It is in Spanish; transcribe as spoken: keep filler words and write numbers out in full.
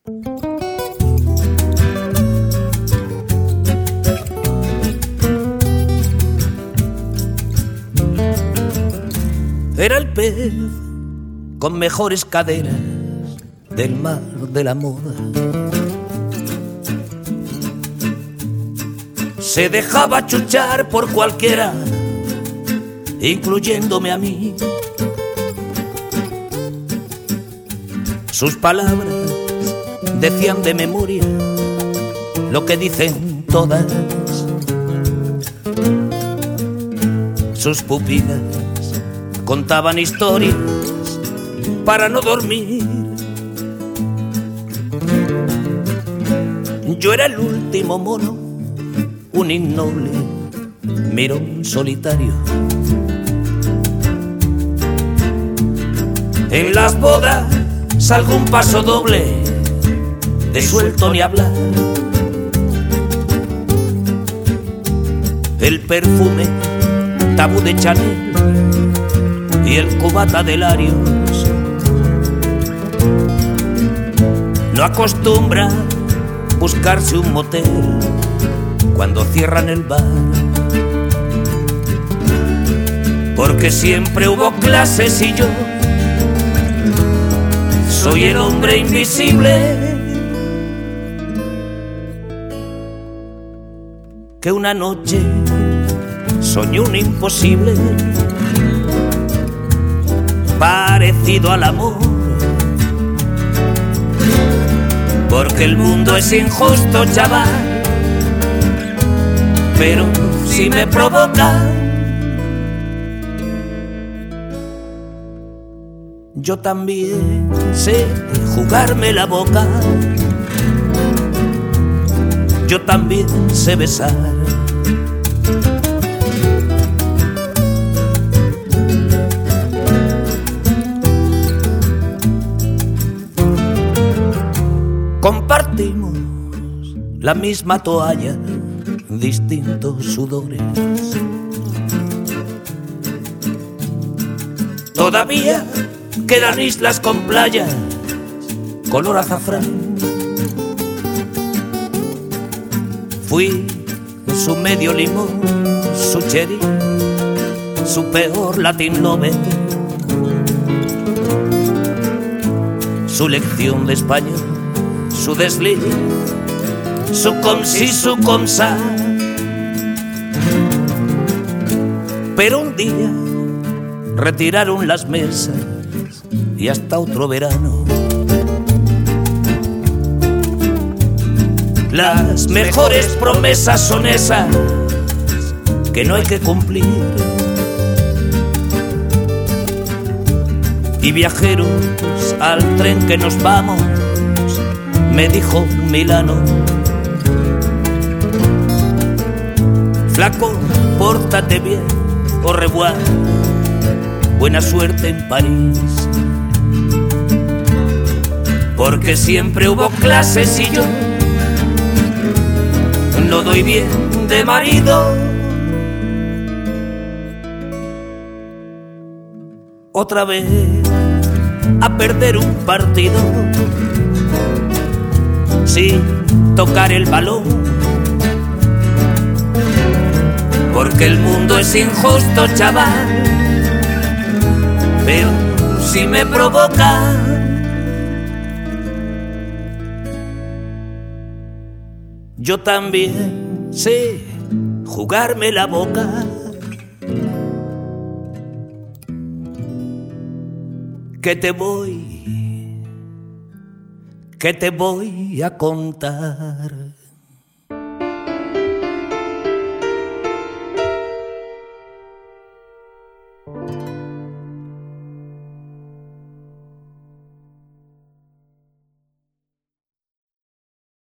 Era el pez con mejores caderas del mar de la moda. Se dejaba chuchar por cualquiera, incluyéndome a mí. Sus palabras decían de memoria lo que dicen todas. Sus pupilas contaban historias para no dormir. Yo era el último mono, un innoble mirón solitario. En las bodas salgo un paso doble, de suelto ni hablar. El perfume tabú de Chanel y el cubata de Larios. No acostumbra buscarse un motel cuando cierran el bar, porque siempre hubo clases y yo soy el hombre invisible que una noche soñé un imposible parecido al amor, porque el mundo es injusto, chaval, pero si me provoca, yo también sé jugarme la boca, yo también sé besar. Compartimos la misma toalla, distintos sudores. Todavía quedan islas con playas, color azafrán. Fui su medio limón, su cherry, su peor Latin lover, su lección de español, su desliz, su com si, su com sa. Pero un día retiraron las mesas y hasta otro verano. Las mejores promesas son esas que no hay que cumplir. Y viajeros al tren que nos vamos, me dijo Milano, flaco, pórtate bien, au revoir, buena suerte en París. Porque siempre hubo clases y yo no doy bien de marido. Otra vez a perder un partido sin tocar el balón, porque el mundo es injusto, chaval, pero si me provoca, yo también sé jugarme la boca. Que te voy, que te voy a contar.